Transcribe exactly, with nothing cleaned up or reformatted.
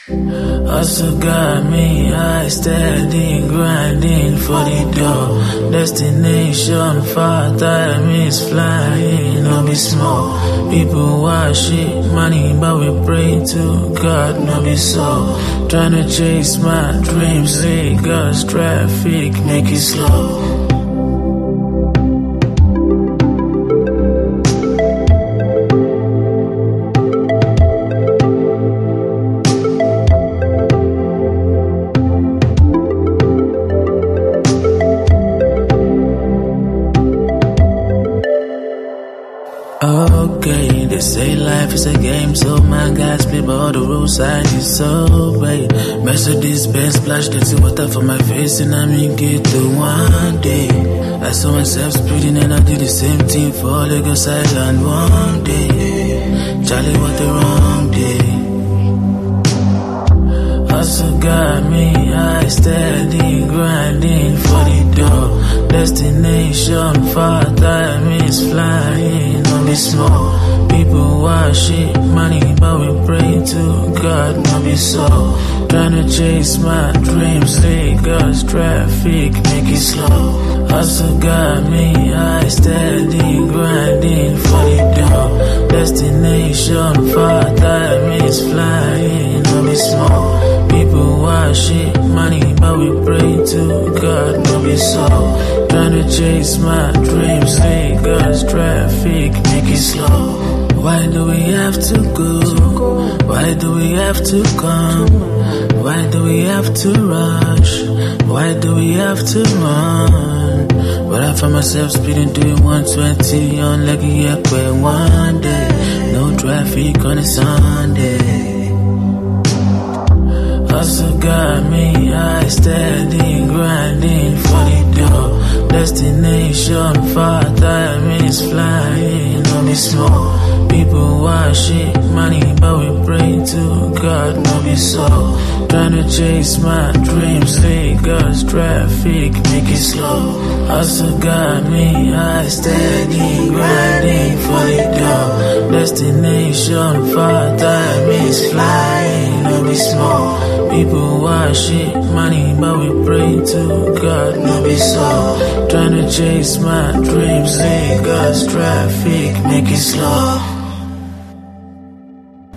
Also got me high, steady, grinding for the door. Destination far, time is flying, no be small. People worship money, but we pray to God, no be so. Tryna chase my dreams, Lagos traffic, make it slow. Okay, they say life is a game, so my guys play by all the rules I disobey. Mercedes Benz splashed into water for my face, and I mean get to one day. I saw myself speeding and I did the same thing for Lagos Island one day. Charlie, what the wrong day. Also got me high, steady, grinding for the door. Destination far, time is flying, no be small. People worship money, but we pray to God, no be so. Tryna chase my dreams, Lagos traffic, make it slow. Also got me high, steady, grinding for the door. Destination far, time is flying, no be small. People worship money, but we pray to God, no be so. Tryna chase my dreams, Lagos traffic, make it slow. Why do we have to go? Why do we have to come? Why do we have to rush? Why do we have to run? But I find myself speeding doing one twenty on Lekki Ekpe one day. No traffic on a Sunday. Also got me high, steady, grinding for the door. Destination far, time is flying, no be small. People worship money, but we pray to God, no be so. Tryna chase my dreams, Lagos traffic, make it slow. Also got me high, steady, grinding for the door. Destination far, time is flying, no be small. People worship money, but we pray to God, no be so. Tryna chase my dreams, Lagos traffic, make it slow.